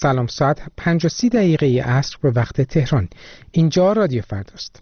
سلام، ساعت 5:30 عصر به وقت تهران. اینجا رادیو فرداست.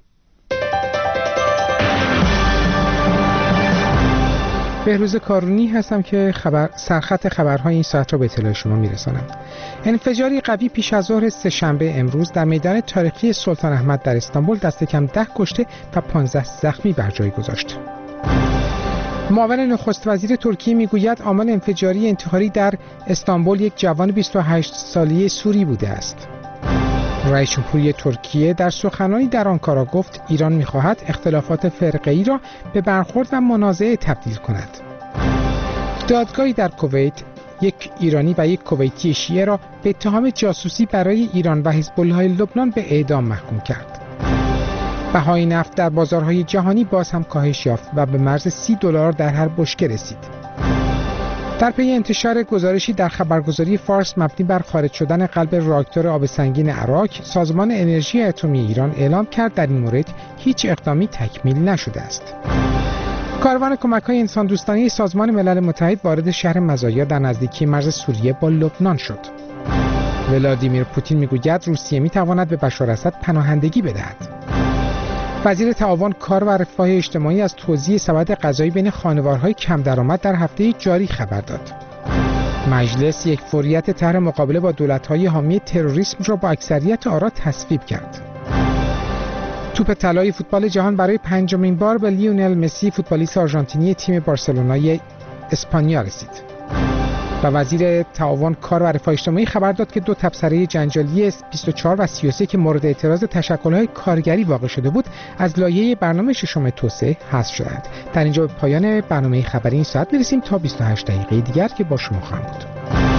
بهروز کارونی هستم که سرخط خبرهای این ساعت را به اطلاع شما میرسانم. انفجاری قوی پیش از ظهر سه‌شنبه امروز در میدان تاریخی سلطان احمد در استانبول دست کم 10 کشته و 15 زخمی بر جای گذاشت. معاون نخست وزیر ترکیه میگوید عامل انفجاری انتحاری در استانبول یک جوان 28 ساله سوری بوده است. رئیس جمهوری ترکیه در سخنرانی در آنکارا گفت ایران می‌خواهد اختلافات فرقه‌ای را به برخورد و منازعه تبدیل کند. دادگاهی در کویت یک ایرانی و یک کویتی شیعه را به اتهام جاسوسی برای ایران و حزب الله لبنان به اعدام محکوم کرد. بهای نفت در بازارهای جهانی باز هم کاهش یافت و به مرز $30 در هر بشکه رسید. در پی انتشار گزارشی در خبرگزاری فارس مبنی بر خارج شدن قلب راکتور آب سنگین عراق، سازمان انرژی اتمی ایران اعلام کرد در این مورد هیچ اقدامی تکمیل نشده است. کاروان کمک‌های انسان دوستانه سازمان ملل متحد وارد شهر مزایا در نزدیکی مرز سوریه با لبنان شد. ولادیمیر پوتین میگوید روسیه میتواند به بشار اسد پناهندگی بدهد. وزیر تعاون، کار و رفاه اجتماعی از توزیع سبد غذایی بین خانوارهای کم درآمد در هفته جاری خبر داد. مجلس یک فوریت طرح مقابله با دولت‌های حامی تروریسم را با اکثریت آرا تصویب کرد. توپ طلای فوتبال جهان برای 5مین بار به لیونل مسی، فوتبالیست آرژانتینی تیم بارسلونای اسپانیا رسید. و وزیر تعاون، کار و رفاه اجتماعی خبر داد که 2 تبصره جنجالی 24 و 33 که مورد اعتراض تشکل‌های کارگری واقع شده بود از لایحه برنامه ششم توسعه حذف شدند. در اینجا به پایان برنامه خبری این ساعت میرسیم تا 28 دقیقه دیگر که با شما خواهم بود.